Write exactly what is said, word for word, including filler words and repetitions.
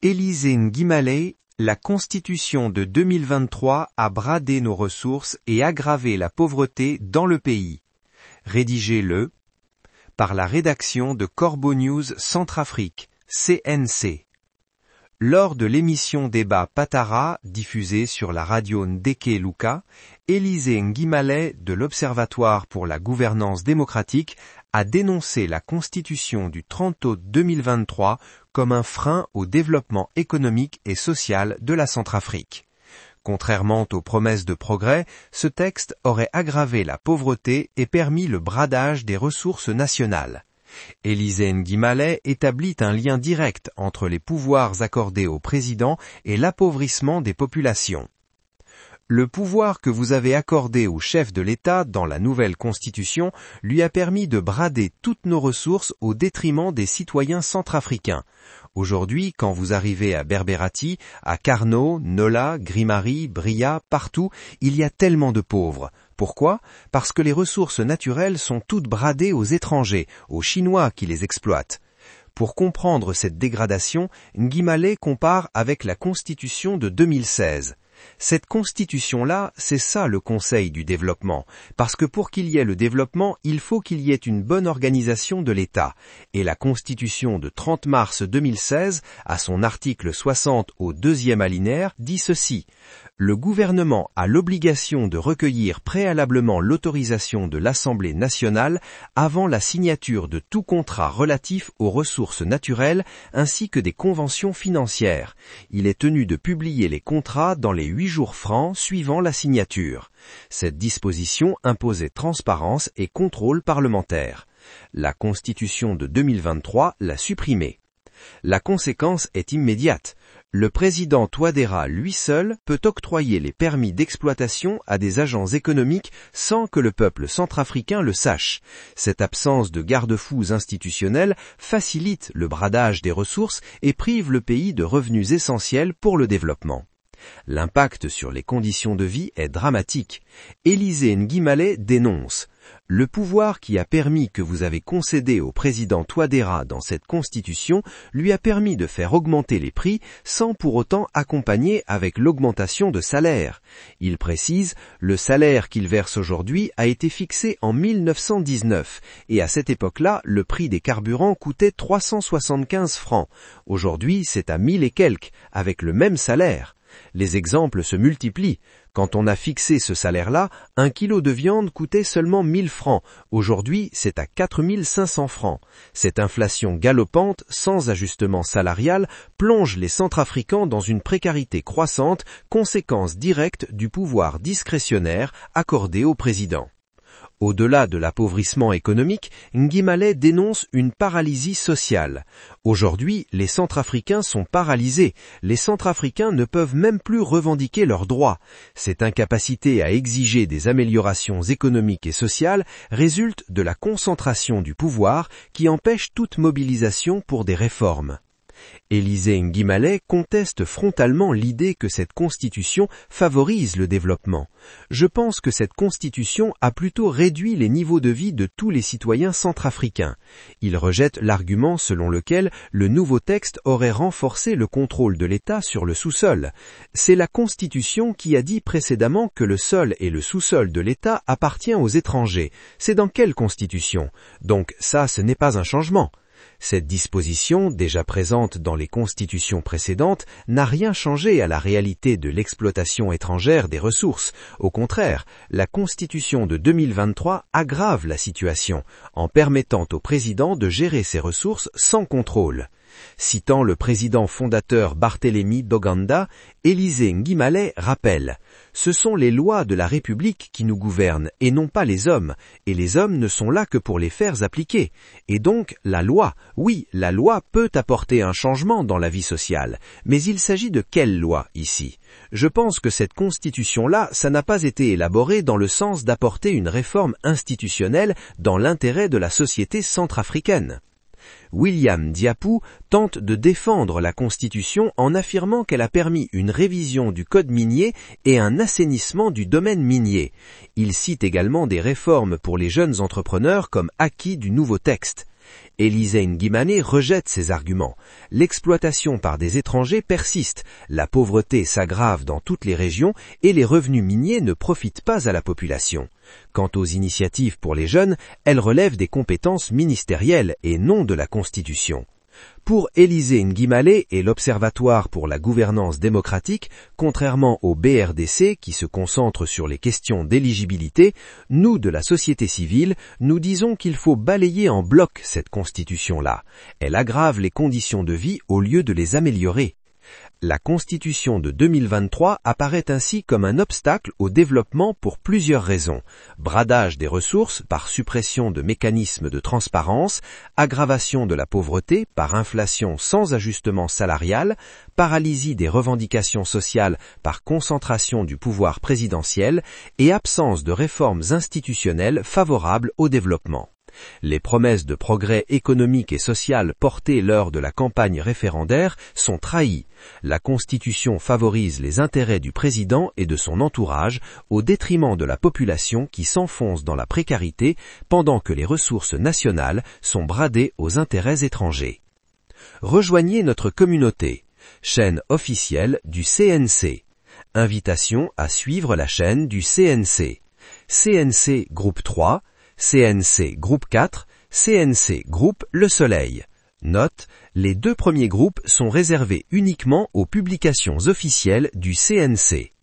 Élisée Nguimale, la Constitution de deux mille vingt-trois a bradé nos ressources et aggravé la pauvreté dans le pays. Rédigé le par la rédaction de Corbeau News Centrafrique, C N C. Lors de l'émission Débat Patara, diffusée sur la radio Ndeke Luka, Élisée Nguimale de l'Observatoire pour la gouvernance démocratique a dénoncé la Constitution du trente août deux mille vingt-trois comme un frein au développement économique et social de la Centrafrique. Contrairement aux promesses de progrès, ce texte aurait aggravé la pauvreté et permis le bradage des ressources nationales. Élisée Nguimale établit un lien direct entre les pouvoirs accordés au président et l'appauvrissement des populations. Le pouvoir que vous avez accordé au chef de l'État dans la nouvelle Constitution lui a permis de brader toutes nos ressources au détriment des citoyens centrafricains. Aujourd'hui, quand vous arrivez à Berberati, à Carnot, Nola, Grimari, Bria, partout, il y a tellement de pauvres. Pourquoi ? Parce que les ressources naturelles sont toutes bradées aux étrangers, aux Chinois qui les exploitent. Pour comprendre cette dégradation, Nguimale compare avec la Constitution de deux mille seize. Cette constitution-là, c'est ça le conseil du développement, parce que pour qu'il y ait le développement, il faut qu'il y ait une bonne organisation de l'État. Et la constitution de trente mars deux mille seize, à son article soixante au deuxième alinéa, dit ceci. Le gouvernement a l'obligation de recueillir préalablement l'autorisation de l'Assemblée nationale avant la signature de tout contrat relatif aux ressources naturelles ainsi que des conventions financières. Il est tenu de publier les contrats dans les huit jours francs suivant la signature. Cette disposition imposait transparence et contrôle parlementaire. La Constitution de deux mille vingt-trois l'a supprimée. La conséquence est immédiate. Le président Touadéra, lui seul, peut octroyer les permis d'exploitation à des agents économiques sans que le peuple centrafricain le sache. Cette absence de garde-fous institutionnels facilite le bradage des ressources et prive le pays de revenus essentiels pour le développement. L'impact sur les conditions de vie est dramatique. Élisée Nguimale dénonce. Le pouvoir qui a permis que vous avez concédé au président Touadéra dans cette constitution lui a permis de faire augmenter les prix sans pour autant accompagner avec l'augmentation de salaire. Il précise, le salaire qu'il verse aujourd'hui a été fixé en mille neuf cent dix-neuf et à cette époque-là, le prix des carburants coûtait trois cent soixante-quinze francs. Aujourd'hui, c'est à mille et quelques, avec le même salaire. Les exemples se multiplient. Quand on a fixé ce salaire-là, un kilo de viande coûtait seulement mille francs. Aujourd'hui, c'est à quatre mille cinq cents francs. Cette inflation galopante, sans ajustement salarial, plonge les Centrafricains dans une précarité croissante, conséquence directe du pouvoir discrétionnaire accordé au président. Au-delà de l'appauvrissement économique, Nguimale dénonce une paralysie sociale. Aujourd'hui, les Centrafricains sont paralysés. Les Centrafricains ne peuvent même plus revendiquer leurs droits. Cette incapacité à exiger des améliorations économiques et sociales résulte de la concentration du pouvoir qui empêche toute mobilisation pour des réformes. Élisée Nguimale conteste frontalement l'idée que cette constitution favorise le développement. Je pense que cette constitution a plutôt réduit les niveaux de vie de tous les citoyens centrafricains. Il rejette l'argument selon lequel le nouveau texte aurait renforcé le contrôle de l'État sur le sous-sol. C'est la constitution qui a dit précédemment que le sol et le sous-sol de l'État appartient aux étrangers. C'est dans quelle constitution ? Donc ça, ce n'est pas un changement. Cette disposition, déjà présente dans les constitutions précédentes, n'a rien changé à la réalité de l'exploitation étrangère des ressources. Au contraire, la Constitution de deux mille vingt-trois aggrave la situation, en permettant au président de gérer ses ressources sans contrôle. Citant le président fondateur Barthélemy Boganda, Élisée Nguimale rappelle « Ce sont les lois de la République qui nous gouvernent et non pas les hommes, et les hommes ne sont là que pour les faire appliquer. Et donc, la loi, oui, la loi peut apporter un changement dans la vie sociale, mais il s'agit de quelle loi ici ? Je pense que cette constitution-là, ça n'a pas été élaboré dans le sens d'apporter une réforme institutionnelle dans l'intérêt de la société centrafricaine. » William Diapou tente de défendre la Constitution en affirmant qu'elle a permis une révision du code minier et un assainissement du domaine minier. Il cite également des réformes pour les jeunes entrepreneurs comme acquis du nouveau texte. Élisée Nguimane rejette ces arguments. L'exploitation par des étrangers persiste, la pauvreté s'aggrave dans toutes les régions et les revenus miniers ne profitent pas à la population. Quant aux initiatives pour les jeunes, elles relèvent des compétences ministérielles et non de la Constitution. Pour Élisée Nguimane et l'Observatoire pour la gouvernance démocratique, contrairement au B R D C qui se concentre sur les questions d'éligibilité, nous de la société civile, nous disons qu'il faut balayer en bloc cette constitution-là. Elle aggrave les conditions de vie au lieu de les améliorer. La Constitution de deux mille vingt-trois apparaît ainsi comme un obstacle au développement pour plusieurs raisons. Bradage des ressources par suppression de mécanismes de transparence, aggravation de la pauvreté par inflation sans ajustement salarial, paralysie des revendications sociales par concentration du pouvoir présidentiel et absence de réformes institutionnelles favorables au développement. Les promesses de progrès économique et social portées lors de la campagne référendaire sont trahies. La Constitution favorise les intérêts du président et de son entourage au détriment de la population qui s'enfonce dans la précarité pendant que les ressources nationales sont bradées aux intérêts étrangers. Rejoignez notre communauté. Chaîne officielle du C N C. Invitation à suivre la chaîne du C N C. C N C Groupe trois, C N C Groupe quatre, C N C Groupe Le Soleil. Note, les deux premiers groupes sont réservés uniquement aux publications officielles du C N C.